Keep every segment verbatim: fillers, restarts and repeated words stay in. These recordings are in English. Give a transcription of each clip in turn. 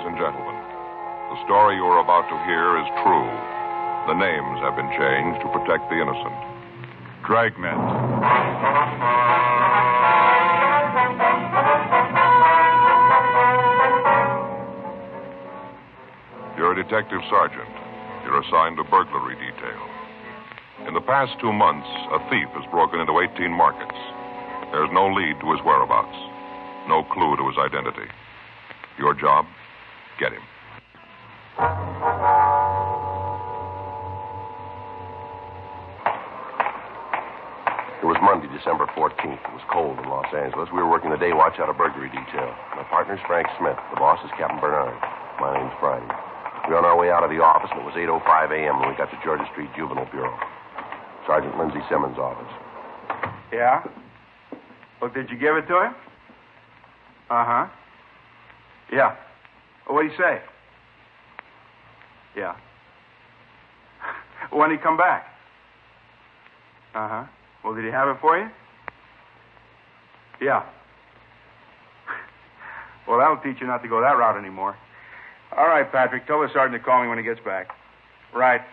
Ladies and gentlemen, the story you are about to hear is true. The names have been changed to protect the innocent. Dragnet. You're a detective sergeant. You're assigned to burglary detail. In the past two months, a thief has broken into eighteen markets. There's no lead to his whereabouts, no clue to his identity. Your job? Get him. It was Monday, December fourteenth. It was cold in Los Angeles. We were working the day watch out of burglary detail. My partner's Frank Smith. The boss is Captain Bernard. My name's Friday. We were on our way out of the office, and it was eight oh five a.m. when we got to Georgia Street Juvenile Bureau. Sergeant Lindsay Simmons' office. Yeah? Well, did you give it to him? Uh-huh. Yeah. Well, what'd he say? Yeah. When'd he come back? Uh-huh. Well, did he have it for you? Yeah. Well, that'll teach you not to go that route anymore. All right, Patrick, tell the sergeant to call me when he gets back. Right.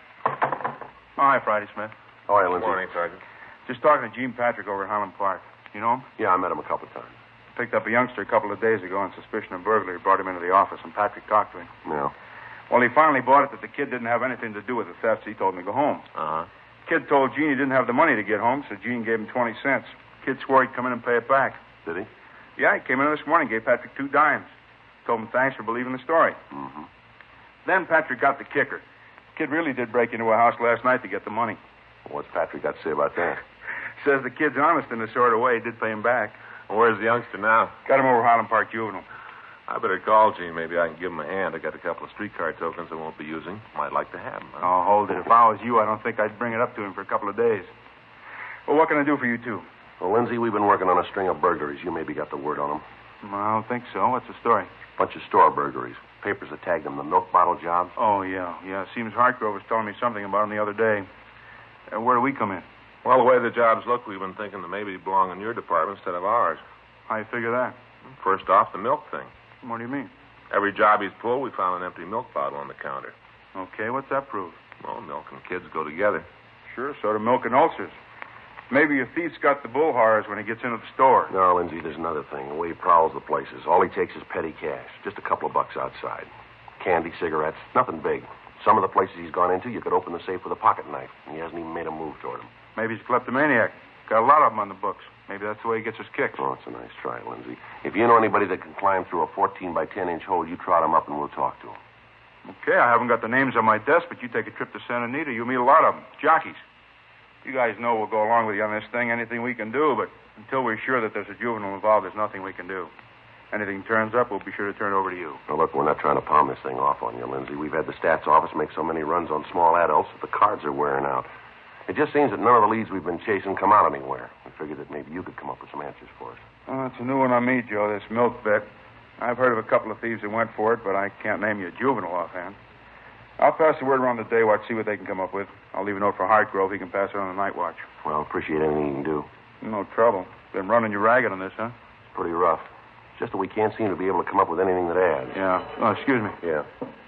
All right, Friday Smith. How are you, Lindsay? Good morning, Sergeant. Just talking to Gene Patrick over at Highland Park. You know him? Yeah, I met him a couple of times. Picked up a youngster a couple of days ago on suspicion of burglary. Brought him into the office, and Patrick talked to him. Yeah. Well, he finally bought it that the kid didn't have anything to do with the theft, so he told him to go home. Uh-huh. Kid told Gene he didn't have the money to get home, so Gene gave him twenty cents. Kid swore he'd come in and pay it back. Did he? Yeah, he came in this morning, gave Patrick two dimes. Told him thanks for believing the story. Mm-hmm. Then Patrick got the kicker. Kid really did break into a house last night to get the money. Well, what's Patrick got to say about that? Says the kid's honest in a sort of way. He did pay him back. Well, where's the youngster now? Got him over Highland Park Juvenile. I better call Gene. Maybe I can give him a hand. I got a couple of streetcar tokens I won't be using. Might like to have them. Huh? Oh, hold it. If I was you, I don't think I'd bring it up to him for a couple of days. Well, what can I do for you two? Well, Lindsay, we've been working on a string of burglaries. You maybe got the word on them. Well, I don't think so. What's the story? Bunch of store burglaries. Papers that tagged them the milk bottle jobs. Oh, yeah. Yeah, Seamus Hartgrove was telling me something about them the other day. Uh, where do we come in? Well, the way the jobs look, we've been thinking that maybe they belong in your department instead of ours. How you figure that? First off, the milk thing. What do you mean? Every job he's pulled, we found an empty milk bottle on the counter. Okay, what's that prove? Well, milk and kids go together. Sure, so do milk and ulcers. Maybe a thief's got the bull horrors when he gets into the store. No, Lindsay, there's another thing. The way he prowls the places. All he takes is petty cash. Just a couple of bucks outside. Candy, cigarettes, nothing big. Some of the places he's gone into, you could open the safe with a pocket knife, and he hasn't even made a move toward him. Maybe he's a kleptomaniac. Got a lot of them on the books. Maybe that's the way he gets his kicks. Oh, it's a nice try, Lindsay. If you know anybody that can climb through a fourteen by ten inch hole, you trot him up and we'll talk to him. Okay, I haven't got the names on my desk, but you take a trip to Santa Anita, you'll meet a lot of them. Jockeys. You guys know we'll go along with you on this thing, anything we can do, but until we're sure that there's a juvenile involved, there's nothing we can do. Anything turns up, we'll be sure to turn it over to you. Now, look, we're not trying to palm this thing off on you, Lindsay. We've had the stats office make so many runs on small adults that the cards are wearing out. It just seems that none of the leads we've been chasing come out anywhere. We figured that maybe you could come up with some answers for us. Oh, it's a new one on me, Joe, this milk bet. I've heard of a couple of thieves that went for it, but I can't name you a juvenile offhand. I'll pass the word around the day watch, see what they can come up with. I'll leave a note for Hartgrove. He can pass it on the night watch. Well, appreciate anything you can do. No trouble. Been running you ragged on this, huh? It's pretty rough. It's just that we can't seem to be able to come up with anything that adds. Yeah. Oh, excuse me. Yeah.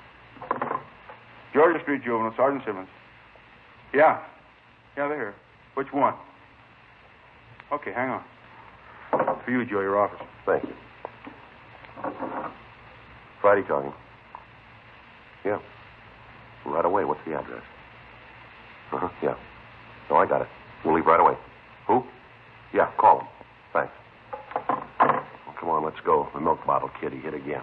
Georgia Street Juvenile, Sergeant Simmons. Yeah. Yeah, they're here. Which one? Okay, hang on. For you, Joe, your office. Thank you. Friday talking. Yeah. Right away. What's the address? Uh-huh, yeah. No, I got it. We'll leave right away. Who? Yeah, call him. Thanks. Well, come on, let's go. The milk bottle kid, he hit again.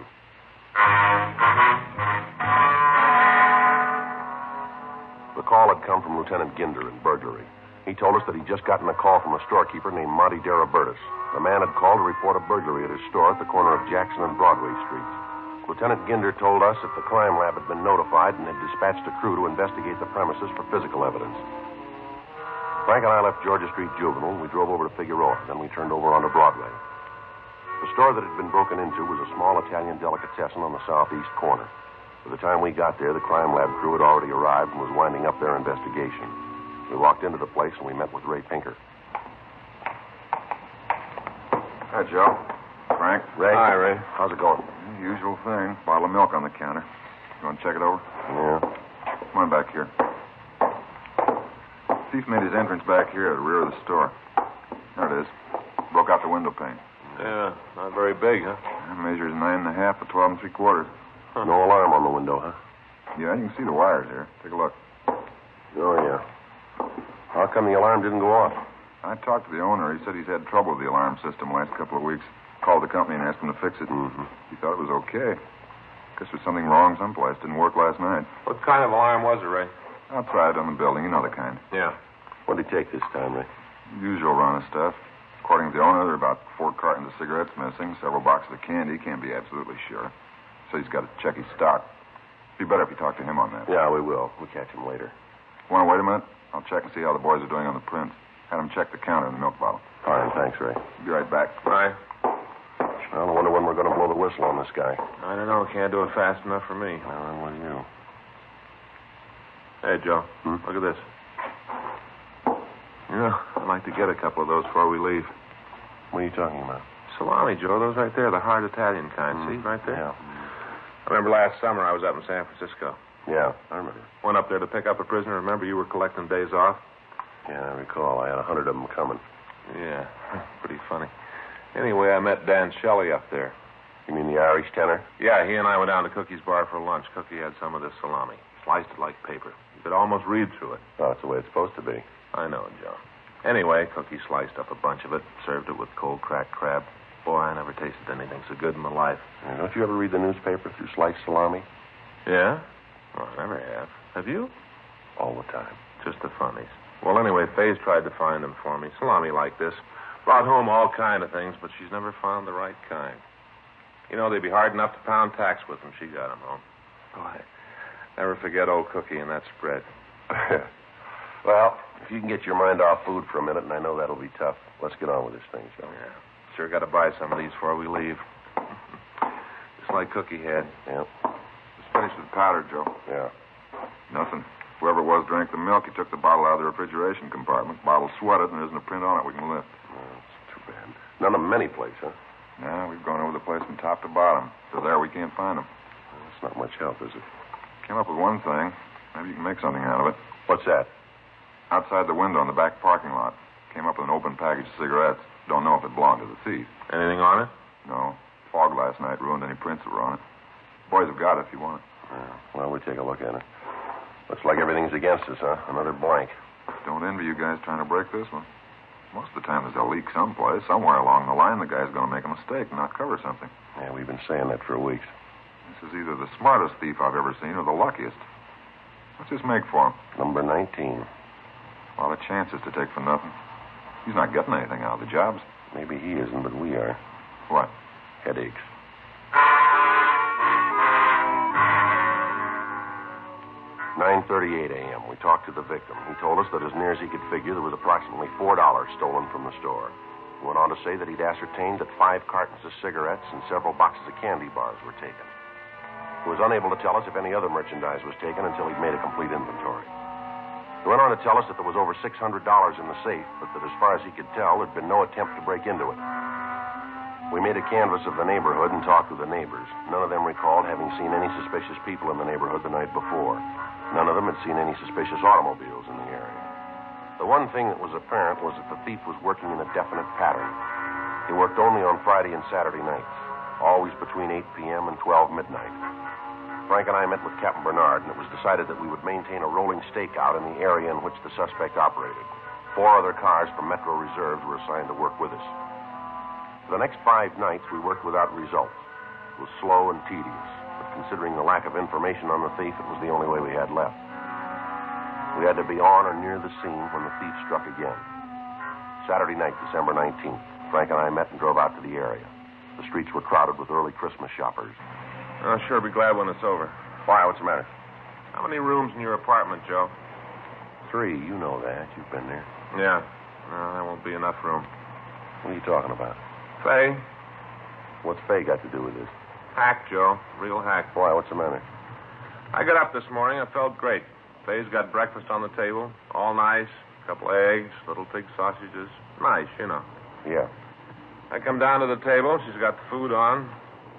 The call had come from Lieutenant Ginder in burglary. He told us that he'd just gotten a call from a storekeeper named Monty Darabertis. The man had called to report a burglary at his store at the corner of Jackson and Broadway Streets. Lieutenant Ginder told us that the crime lab had been notified and had dispatched a crew to investigate the premises for physical evidence. Frank and I left Georgia Street Juvenile, and we drove over to Figueroa. Then we turned over onto Broadway. The store that had been broken into was a small Italian delicatessen on the southeast corner. By the time we got there, the crime lab crew had already arrived and was winding up their investigation. We walked into the place, and we met with Ray Pinker. Hi, Joe. Frank. Ray. Hi, Ray. How's it going? Usual thing. Bottle of milk on the counter. You want to check it over? Yeah. Come on back here. Thief made his entrance back here at the rear of the store. There it is. Broke out the window pane. Yeah, not very big, huh? It measures nine and a half by twelve and three quarters. Huh. No alarm on the window, huh? Yeah, you can see the wires here. Take a look. Oh, yeah. How come the alarm didn't go off? I talked to the owner. He said he's had trouble with the alarm system the last couple of weeks. Called the company and asked them to fix it. Mm-hmm. He thought it was okay. Guess there's something wrong someplace. Didn't work last night. What kind of alarm was it, Ray? Outside on the building. You know the kind. Yeah. What did he take this time, Ray? Usual run of stuff. According to the owner, there are about four cartons of cigarettes missing, several boxes of candy. Can't be absolutely sure. So he's got to check his stock. Be better if you talk to him on that. Yeah, we will. We'll catch him later. Want to wait a minute? I'll check and see how the boys are doing on the prints. Had them check the counter and the milk bottle. Fine, thanks, Ray. Be right back. Bye. Well, I wonder when we're going to blow the whistle on this guy. I don't know. Can't do it fast enough for me. Well, then what do you? Hey, Joe. Hmm? Look at this. Yeah, I'd like to get a couple of those before we leave. What are you talking about? Salami, Joe. Those right there, the hard Italian kind. Mm. See, right there? Yeah. I remember last summer I was up in San Francisco. Yeah, I remember. Went up there to pick up a prisoner. Remember you were collecting days off? Yeah, I recall. I had a hundred of them coming. Yeah, pretty funny. Anyway, I met Dan Shelley up there. You mean the Irish tenor? Yeah, he and I went down to Cookie's bar for lunch. Cookie had some of this salami. Sliced it like paper. You could almost read through it. Oh, that's the way it's supposed to be. I know, Joe. Anyway, Cookie sliced up a bunch of it, served it with cold cracked crab. Boy, I never tasted anything so good in my life. Yeah, don't you ever read the newspaper through sliced salami? Yeah? Well, I never have. Have you? All the time. Just the funnies. Well, anyway, Faye's tried to find them for me. Salami like this. Brought home all kind of things, but she's never found the right kind. You know, they'd be hard enough to pound tacks with when she got them home. Boy, never forget old Cookie and that spread. Well, if you can get your mind off food for a minute, and I know that'll be tough, let's get on with this thing, Joe. Yeah. Sure got to buy some of these before we leave. Just like Cookie had. Yeah. Just finished with powder, Joe. Yeah. Nothing. Whoever it was drank the milk. He took the bottle out of the refrigeration compartment. Bottle sweated, and there isn't a print on it we can lift. Oh, that's too bad. None of them any place, huh? Yeah, we've gone over the place from top to bottom. So there, we can't find them. Well, that's not much help, is it? Came up with one thing. Maybe you can make something out of it. What's that? Outside the window in the back parking lot. Came up with an open package of cigarettes. Don't know if it belonged to the thief. Anything on it? No. Fog last night ruined any prints that were on it. Boys have got it if you want it. Yeah. Well, we'll take a look at it. Looks like everything's against us, huh? Another blank. Don't envy you guys trying to break this one. Most of the time there's a leak someplace. Somewhere along the line, the guy's going to make a mistake and not cover something. Yeah, we've been saying that for weeks. This is either the smartest thief I've ever seen or the luckiest. What's this make for him? Number nineteen. A lot of chances to take for nothing. He's not getting anything out of the jobs. Maybe he isn't, but we are. What? Headaches. nine thirty-eight a.m. We talked to the victim. He told us that as near as he could figure, there was approximately four dollars stolen from the store. He went on to say that he'd ascertained that five cartons of cigarettes and several boxes of candy bars were taken. He was unable to tell us if any other merchandise was taken until he'd made a complete inventory. He went on to tell us that there was over six hundred dollars in the safe, but that as far as he could tell, there'd been no attempt to break into it. We made a canvass of the neighborhood and talked with the neighbors. None of them recalled having seen any suspicious people in the neighborhood the night before. None of them had seen any suspicious automobiles in the area. The one thing that was apparent was that the thief was working in a definite pattern. He worked only on Friday and Saturday nights, always between eight p.m. and twelve midnight. Frank and I met with Captain Bernard, and it was decided that we would maintain a rolling stakeout in the area in which the suspect operated. Four other cars from Metro Reserves were assigned to work with us. For the next five nights, we worked without results. It was slow and tedious, but considering the lack of information on the thief, it was the only way we had left. We had to be on or near the scene when the thief struck again. Saturday night, December nineteenth, Frank and I met and drove out to the area. The streets were crowded with early Christmas shoppers. I'll sure be glad when it's over. Why? What's the matter? How many rooms in your apartment, Joe? Three. You know that. You've been there. Yeah. No, there won't be enough room. What are you talking about? Faye? What's Faye got to do with this? Hack, Joe. Real hack. Why? What's the matter? I got up this morning. I felt great. Faye's got breakfast on the table. All nice. A couple eggs, little pig sausages. Nice, you know. Yeah. I come down to the table. She's got the food on.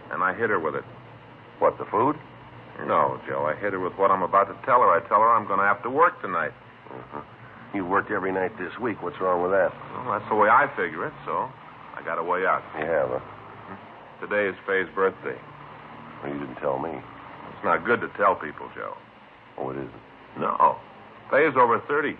and I hit her with it. What, the food? No, Joe, I hit her with what I'm about to tell her. I tell her I'm going to have to work tonight. Uh-huh. You worked every night this week. What's wrong with that? Well, that's the way I figure it, so I got a way out. You have, huh? Today is Faye's birthday. Well, you didn't tell me. It's not good to tell people, Joe. Oh, it isn't? No. Faye's over thirty.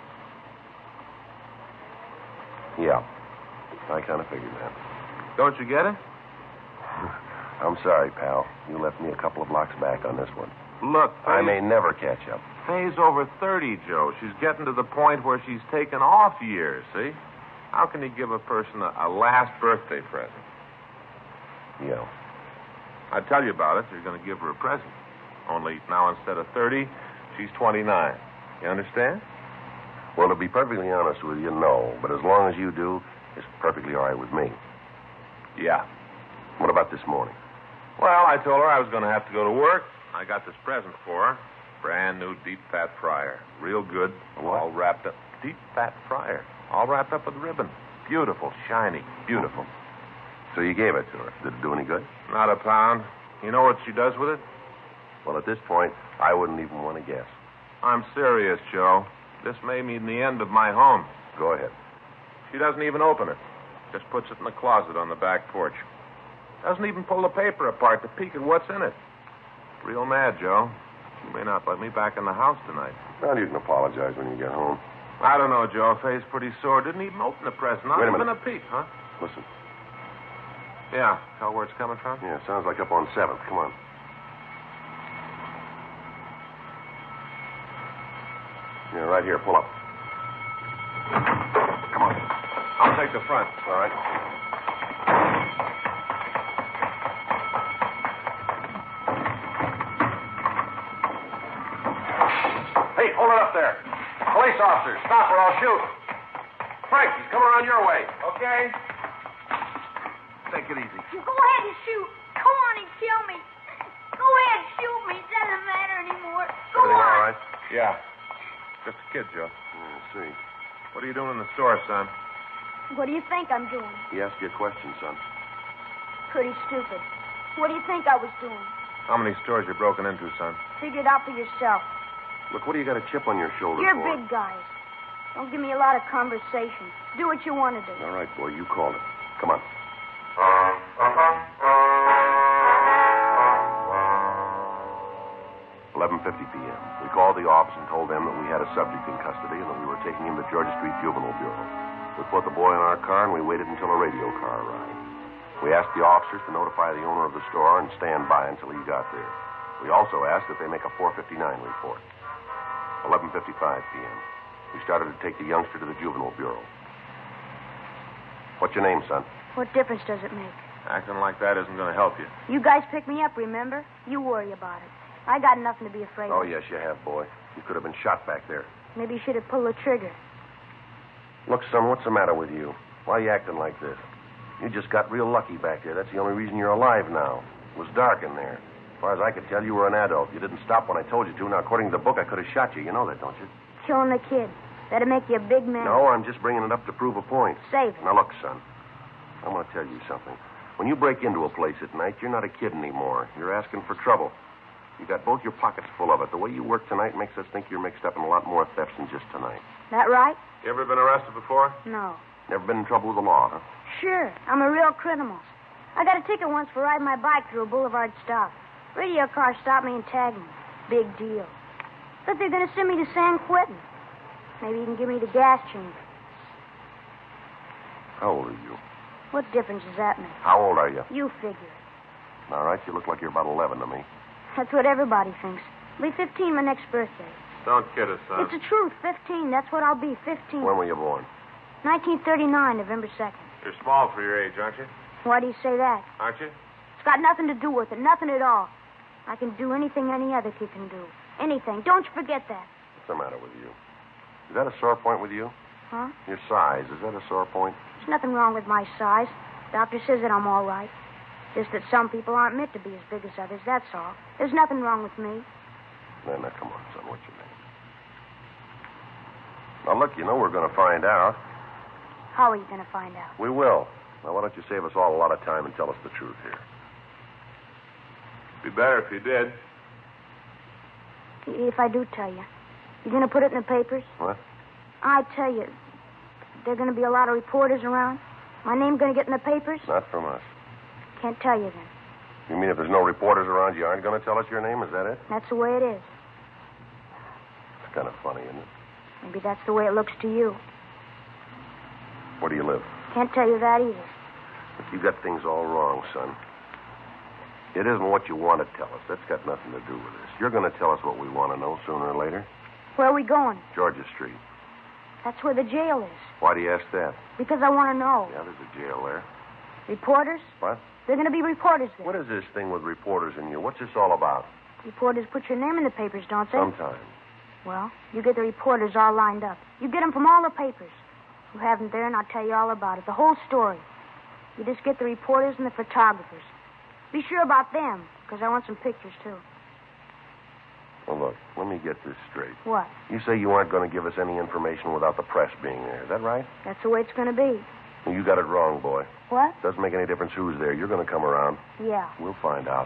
Yeah. I kind of figured that. Don't you get it? I'm sorry, pal. You left me a couple of blocks back on this one. Look, Faye... I may never catch up. Faye's over thirty, Joe. She's getting to the point where she's taken off years, see? How can you give a person a, a last birthday present? Yeah. I tell you about it. You're going to give her a present. Only now instead of thirty, she's twenty-nine. You understand? Well, to be perfectly honest with you, no. But as long as you do, it's perfectly all right with me. Yeah. What about this morning? Well, I told her I was going to have to go to work. I got this present for her. Brand new deep fat fryer. Real good. What? All wrapped up. Deep fat fryer. All wrapped up with ribbon. Beautiful. Shiny. Beautiful. So you gave it to her. Did it do any good? Not a pound. You know what she does with it? Well, at this point, I wouldn't even want to guess. I'm serious, Joe. This may mean the end of my home. Go ahead. She doesn't even open it. Just puts it in the closet on the back porch. Doesn't even pull the paper apart to peek at what's in it. Real mad, Joe. She may not let me back in the house tonight. Well, you can apologize when you get home. I don't know, Joe. Faye's pretty sore. Didn't even open the present. Not Wait a even minute. a peek, huh? Listen. Yeah. Tell where it's coming from? Yeah, sounds like up on seventh. Come on. Yeah, right here. Pull up. Come on. I'll take the front. All right. Hey, hold it up there. Police officer, stop or I'll shoot. Frank, he's coming around your way. Okay. Take it easy. You go ahead and shoot. Go on and kill me. Go ahead and shoot me. It doesn't matter anymore. Go Everything on. all right? Yeah. Just a kid, Joe. Yeah, I see. What are you doing in the store, son? What do you think I'm doing? He asked you a question, son. Pretty stupid. What do you think I was doing? How many stores you broken into, son? Figure it out for yourself. Look, what do you got a chip on your shoulder You're for? big guys. Don't give me a lot of conversation. Do what you want to do. All right, boy, you called it. Come on. eleven fifty p.m. We called the office and told them that we had a subject in custody and that we were taking him to Georgia Street Juvenile Bureau. We put the boy in our car and we waited until a radio car arrived. We asked the officers to notify the owner of the store and stand by until he got there. We also asked that they make a four fifty-nine report. eleven fifty-five p.m. We started to take the youngster to the Juvenile Bureau. What's your name, son? What difference does it make? Acting like that isn't going to help you. You guys picked me up, remember? You worry about it. I got nothing to be afraid Oh, of. yes, you have, boy. You could have been shot back there. Maybe you should have pulled the trigger. Look, son, what's the matter with you? Why are you acting like this? You just got real lucky back there. That's the only reason you're alive now. It was dark in there. As far as I could tell, you were an adult. You didn't stop when I told you to. Now, according to the book, I could have shot you. You know that, don't you? Killing the kid. That'd make you a big man. No, I'm just bringing it up to prove a point. Save it. Now, look, son. I'm going to tell you something. When you break into a place at night, you're not a kid anymore. You're asking for trouble. You got both your pockets full of it. The way you work tonight makes us think you're mixed up in a lot more thefts than just tonight. That right? You ever been arrested before? No. Never been in trouble with the law, huh? Sure. I'm a real criminal. I got a ticket once for riding my bike through a boulevard stop. Radio car stopped me and tagged me. Big deal. But they're going to send me to San Quentin. Maybe you can give me the gas chamber. How old are you? What difference does that make? How old are you? You figure. All right, you look like you're about eleven to me. That's what everybody thinks. I'll be fifteen my next birthday. Don't kid us, son. It's the truth. fifteen. That's what I'll be. fifteen. When were you born? nineteen thirty-nine, November second. You're small for your age, aren't you? Why do you say that? Aren't you? It's got nothing to do with it. Nothing at all. I can do anything any other kid can do. Anything. Don't you forget that. What's the matter with you? Is that a sore point with you? Huh? Your size, is that a sore point? There's nothing wrong with my size. Doctor says that I'm all right. Just that some people aren't meant to be as big as others, that's all. There's nothing wrong with me. Now, now, come on, son. What's your name? Now, look, you know we're going to find out. How are you going to find out? We will. Now, why don't you save us all a lot of time and tell us the truth here? Be better if you did. If I do tell you, you going to put it in the papers? What? I tell you, there are going to be a lot of reporters around. My name going to get in the papers? Not from us. Can't tell you then. You mean if there's no reporters around, you aren't going to tell us your name? Is that it? That's the way it is. It's kind of funny, isn't it? Maybe that's the way it looks to you. Where do you live? Can't tell you that either. But you got things all wrong, son. It isn't what you want to tell us. That's got nothing to do with this. You're going to tell us what we want to know sooner or later. Where are we going? Georgia Street. That's where the jail is. Why do you ask that? Because I want to know. Yeah, there's a jail there. Reporters? What? They're going to be reporters there. What is this thing with reporters and you? What's this all about? Reporters put your name in the papers, don't they? Sometimes. Well, you get the reporters all lined up. You get them from all the papers. You have them there, and I'll tell you all about it. The whole story. You just get the reporters and the photographers. Be sure about them, because I want some pictures, too. Well, look, let me get this straight. What? You say you aren't going to give us any information without the press being there. Is that right? That's the way it's going to be. Well, you got it wrong, boy. What? Doesn't make any difference who's there. You're going to come around. Yeah. We'll find out.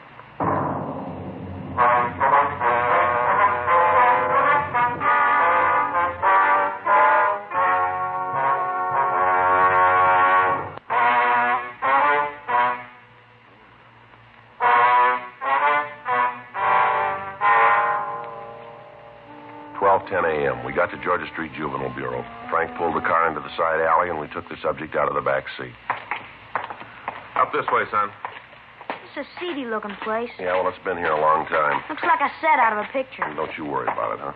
twelve ten a.m. We got to Georgia Street Juvenile Bureau. Frank pulled the car into the side alley, and we took the subject out of the back seat. Up this way, son. It's a seedy-looking place. Yeah, well, it's been here a long time. Looks like a set out of a picture. Don't you worry about it, huh?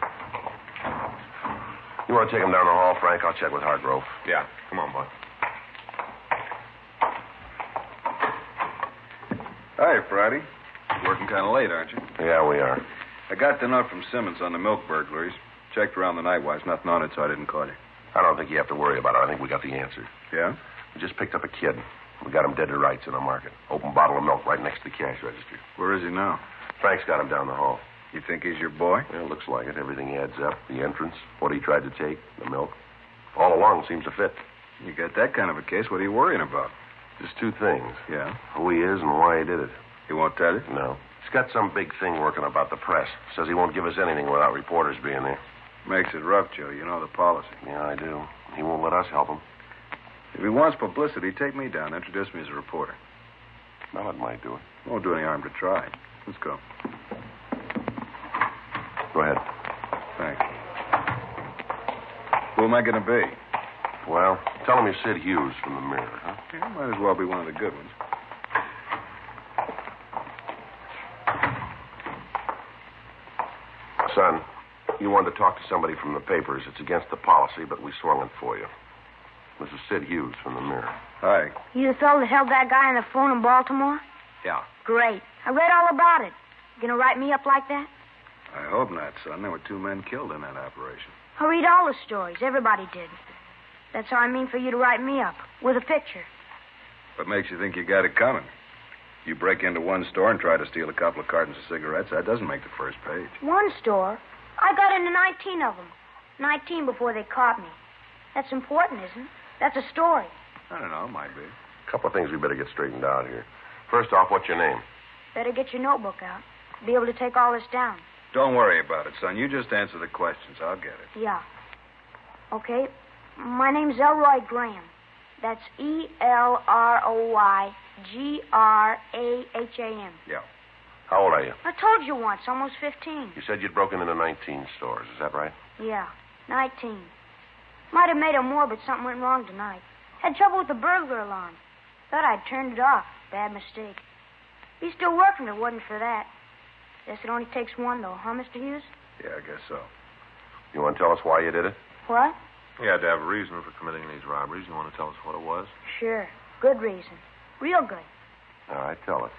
You want to take him down the hall, Frank? I'll check with Hargrove. Yeah. Come on, boy. Hi, Friday. Working kind of late, aren't you? Yeah, we are. I got the note from Simmons on the milk burglaries. Checked around the night watch. Nothing on it, so I didn't call you. I don't think you have to worry about it. I think we got the answer. Yeah? We just picked up a kid. We got him dead to rights in the market. Open bottle of milk right next to the cash register. Where is he now? Frank's got him down the hall. You think he's your boy? Yeah, it looks like it. Everything adds up. The entrance, what he tried to take, the milk. All along seems to fit. You got that kind of a case. What are you worrying about? Just two things. Yeah? Who he is and why he did it. He won't tell you? No. He's got some big thing working about the press. Says he won't give us anything without reporters being there. Makes it rough, Joe. You know the policy. Yeah, I do. He won't let us help him. If he wants publicity, take me down. Introduce me as a reporter. Well, it might do it. Won't do any harm to try. Let's go. Go ahead. Thanks. Who am I going to be? Well, tell him you're Sid Hughes from the Mirror, huh? Yeah, might as well be one of the good ones. Son, you wanted to talk to somebody from the papers. It's against the policy, but we swung it for you. This is Sid Hughes from the Mirror. Hi. You the fellow that held that guy on the phone in Baltimore? Yeah. Great. I read all about it. You gonna write me up like that? I hope not, son. There were two men killed in that operation. I read all the stories. Everybody did. That's how I mean for you to write me up. With a picture. What makes you think you got it coming? You break into one store and try to steal a couple of cartons of cigarettes. That doesn't make the first page. One store? I got into nineteen of them. Nineteen before they caught me. That's important, isn't it? That's a story. I don't know. Might be. A couple of things we better get straightened out here. First off, what's your name? Better get your notebook out. Be able to take all this down. Don't worry about it, son. You just answer the questions. I'll get it. Yeah. Okay. My name's Elroy Graham. That's E L R O Y G R A H A M. Yeah. How old are you? I told you once, almost fifteen. You said you'd broken into nineteen stores. Is that right? Yeah, nineteen. Might have made it more, but something went wrong tonight. Had trouble with the burglar alarm. Thought I'd turned it off. Bad mistake. Be still working if it wasn't for that. Guess it only takes one, though, huh, Mister Hughes? Yeah, I guess so. You want to tell us why you did it? What? You had to have a reason for committing these robberies. You want to tell us what it was? Sure. Good reason. Real good. All right, tell us.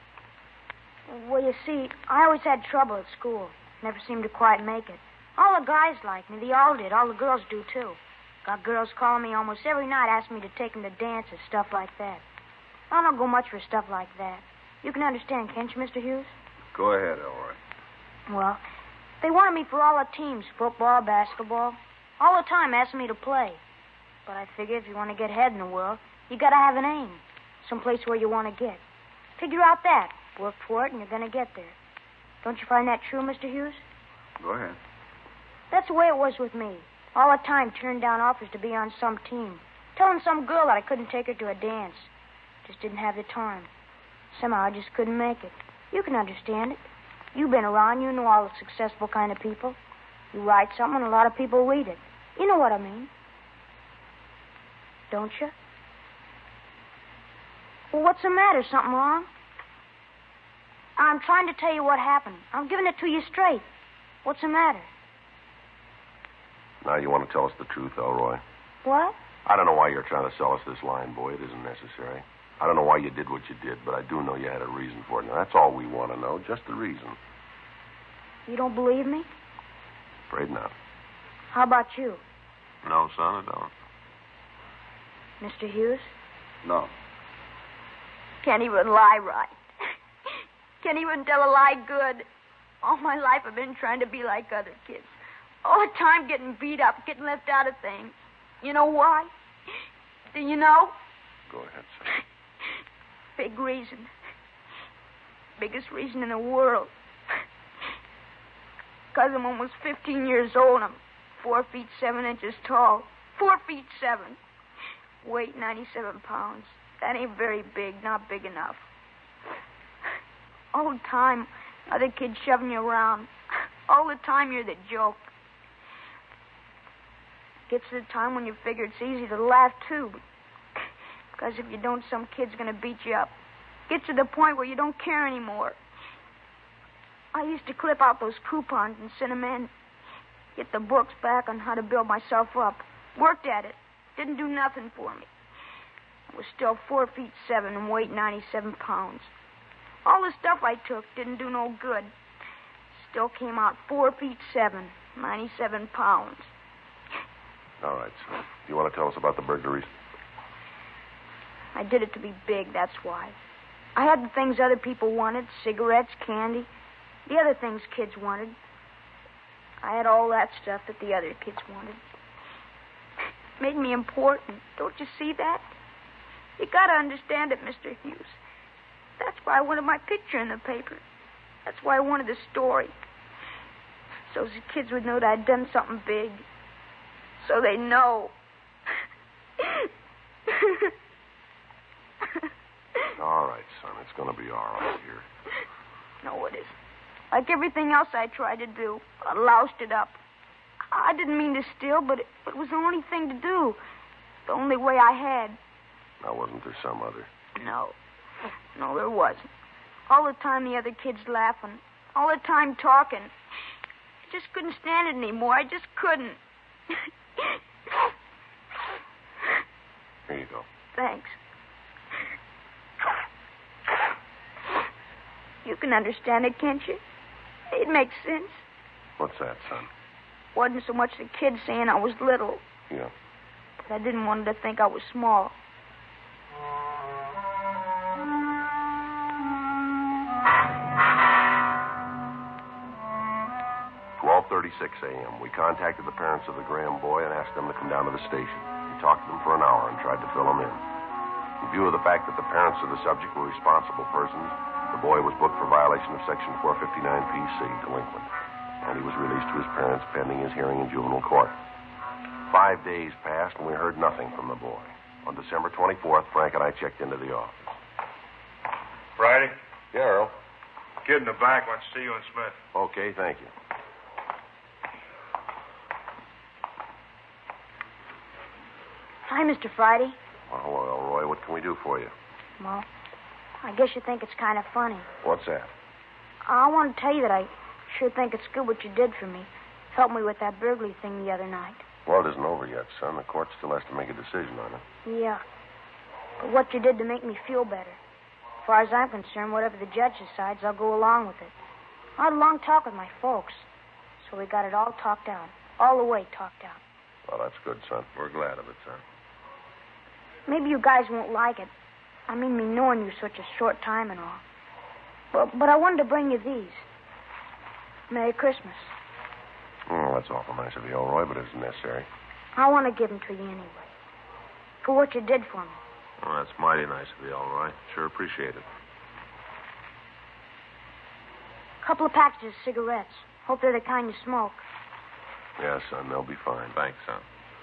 Well, you see, I always had trouble at school. Never seemed to quite make it. All the guys liked me. They all did. All the girls do, too. Got girls calling me almost every night asking me to take them to dances, stuff like that. I don't go much for stuff like that. You can understand, can't you, Mister Hughes? Go ahead, Elroy. Well, they wanted me for all the teams, football, basketball. All the time asking me to play. But I figure if you want to get ahead in the world, you got to have an aim. Someplace where you want to get. Figure out that. Work for it, and you're going to get there. Don't you find that true, Mister Hughes? Go ahead. That's the way it was with me. All the time turned down offers to be on some team. Telling some girl that I couldn't take her to a dance. Just didn't have the time. Somehow I just couldn't make it. You can understand it. You've been around. You know all the successful kind of people. You write something, and a lot of people read it. You know what I mean. Don't you? Well, what's the matter? Something wrong? I'm trying to tell you what happened. I'm giving it to you straight. What's the matter? Now you want to tell us the truth, Elroy. What? I don't know why you're trying to sell us this line, boy. It isn't necessary. I don't know why you did what you did, but I do know you had a reason for it. Now, that's all we want to know, just the reason. You don't believe me? Afraid not. How about you? No, son, I don't. Mister Hughes? No. Can't even lie right. Can't even tell a lie good. All my life I've been trying to be like other kids. All the time getting beat up, getting left out of things. You know why? Do you know? Go ahead, son. Big reason. Biggest reason in the world. Cousin one was fifteen years old. I'm four feet seven inches tall. Four feet seven. Weight ninety-seven pounds. That ain't very big. Not big enough. All the time, other kids shoving you around. All the time you're the joke. Gets to the time when you figure it's easy to laugh, too. Because if you don't, some kid's going to beat you up. Gets to the point where you don't care anymore. I used to clip out those coupons and send them in. Get the books back on how to build myself up. Worked at it. Didn't do nothing for me. I was still four feet seven and weighed ninety-seven pounds. All the stuff I took didn't do no good. Still came out four feet seven, ninety-seven pounds. All right, son. Do you want to tell us about the burglaries? I did it to be big, that's why. I had the things other people wanted, cigarettes, candy, the other things kids wanted. I had all that stuff that the other kids wanted. Made me important. Don't you see that? You gotta understand it, Mister Hughes. That's why I wanted my picture in the paper. That's why I wanted the story. So the kids would know that I'd done something big. So they know. All right, son. It's going to be all right here. No, it isn't. Like everything else I tried to do, I loused it up. I didn't mean to steal, but it, it was the only thing to do. The only way I had. Now, wasn't there some other? No. No, there wasn't. All the time the other kids laughing. All the time talking. I just couldn't stand it anymore. I just couldn't. Here you go. Thanks. You can understand it, can't you? It makes sense. What's that, son? Wasn't so much the kids saying I was little. Yeah. But I didn't want them to think I was small. twelve thirty-six a.m. We contacted the parents of the Graham boy and asked them to come down to the station. We talked to them for an hour and tried to fill them in. In view of the fact that the parents of the subject were responsible persons, the boy was booked for violation of Section four fifty-nine P C, delinquent, and he was released to his parents pending his hearing in juvenile court. Five days passed, and we heard nothing from the boy. On December twenty-fourth, Frank and I checked into the office. Friday? Yeah, Earl. Kid in the back wants to see you and Smith. Okay, thank you. Hi, Mister Friday. Well, hello, Elroy. What can we do for you? Well, I guess you think it's kind of funny. What's that? I want to tell you that I sure think it's good what you did for me. Helped me with that burglary thing the other night. Well, it isn't over yet, son. The court still has to make a decision on it. Yeah. But what you did to make me feel better. As far as I'm concerned, whatever the judge decides, I'll go along with it. I had a long talk with my folks, so we got it all talked out. All the way talked out. Well, that's good, son. We're glad of it, son. Maybe you guys won't like it. I mean, me knowing you such a short time and all. But, but I wanted to bring you these. Merry Christmas. Oh, that's awful nice of you, Elroy, but it isn't necessary. I want to give them to you anyway. For what you did for me. Well, that's mighty nice of you, Elroy. Sure appreciate it. Couple of packages of cigarettes. Hope they're the kind you smoke. Yeah, son, they'll be fine. Thanks, son.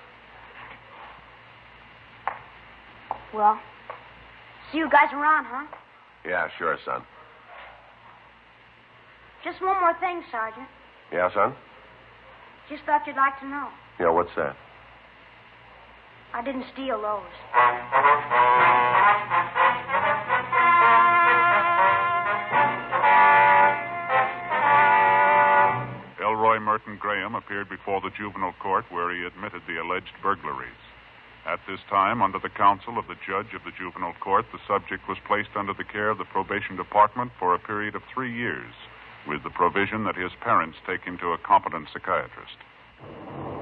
Well, see you guys around, huh? Yeah, sure, son. Just one more thing, Sergeant. Yeah, son? Just thought you'd like to know. Yeah, what's that? I didn't steal those. Elroy Merton Graham appeared before the juvenile court where he admitted the alleged burglaries. At this time, under the counsel of the judge of the juvenile court, the subject was placed under the care of the probation department for a period of three years, with the provision that his parents take him to a competent psychiatrist.